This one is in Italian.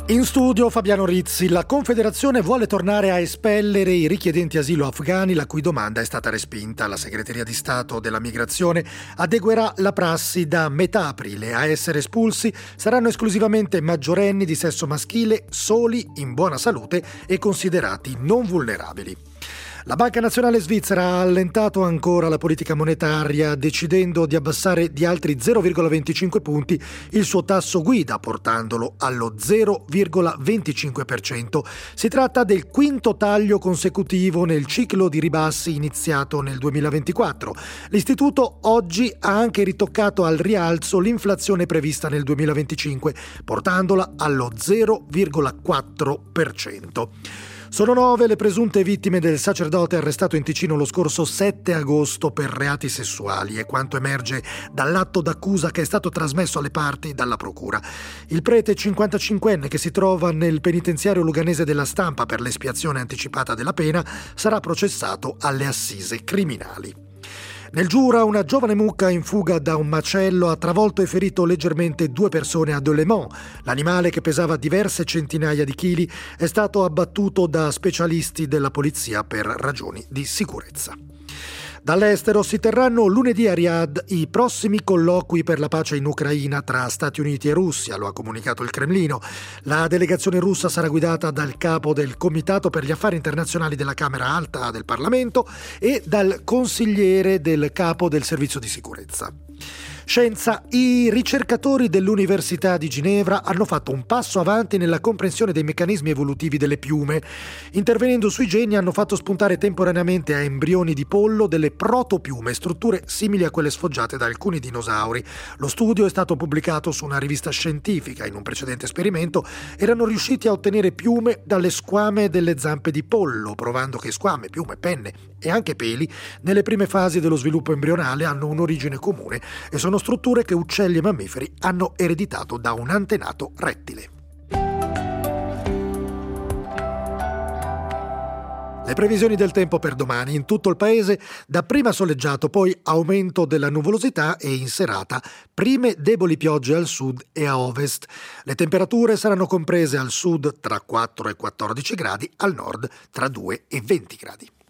In studio Fabiano Rizzi. La Confederazione vuole tornare a espellere i richiedenti asilo afghani, la cui domanda è stata respinta. La Segreteria di Stato della Migrazione adeguerà la prassi. Da metà aprile a essere espulsi saranno esclusivamente maggiorenni di sesso maschile, soli, in buona salute e considerati non vulnerabili. La Banca Nazionale Svizzera ha allentato ancora la politica monetaria, decidendo di abbassare di altri 0,25 punti il suo tasso guida, portandolo allo 0,25%. Si tratta del quinto taglio consecutivo nel ciclo di ribassi iniziato nel 2024. L'istituto oggi ha anche ritoccato al rialzo l'inflazione prevista nel 2025, portandola allo 0,4%. Sono 9 le presunte vittime del sacerdote arrestato in Ticino lo scorso 7 agosto per reati sessuali, è quanto emerge dall'atto d'accusa che è stato trasmesso alle parti dalla procura. Il prete 55enne, che si trova nel penitenziario luganese della Stampa per l'espiazione anticipata della pena, sarà processato alle assise criminali. Nel Giura, una giovane mucca in fuga da un macello ha travolto e ferito leggermente 2 persone a Delémont. L'animale, che pesava diverse centinaia di chili, è stato abbattuto da specialisti della polizia per ragioni di sicurezza. Dall'estero si terranno lunedì a Riyadh i prossimi colloqui per la pace in Ucraina tra Stati Uniti e Russia, lo ha comunicato il Cremlino. La delegazione russa sarà guidata dal capo del Comitato per gli Affari Internazionali della Camera Alta del Parlamento e dal consigliere del capo del Servizio di Sicurezza. Scienza. I ricercatori dell'Università di Ginevra hanno fatto un passo avanti nella comprensione dei meccanismi evolutivi delle piume. Intervenendo sui geni hanno fatto spuntare temporaneamente a embrioni di pollo delle protopiume, strutture simili a quelle sfoggiate da alcuni dinosauri. Lo studio è stato pubblicato su una rivista scientifica. In un precedente esperimento erano riusciti a ottenere piume dalle squame delle zampe di pollo, provando che squame, piume, penne e anche peli nelle prime fasi dello sviluppo embrionale hanno un'origine comune e sono strutture che uccelli e mammiferi hanno ereditato da un antenato rettile. Le previsioni del tempo per domani: in tutto il paese dapprima soleggiato, poi aumento della nuvolosità e in serata prime deboli piogge al sud e a ovest. Le temperature saranno comprese al sud tra 4 e 14 gradi, al nord tra 2 e 20 gradi.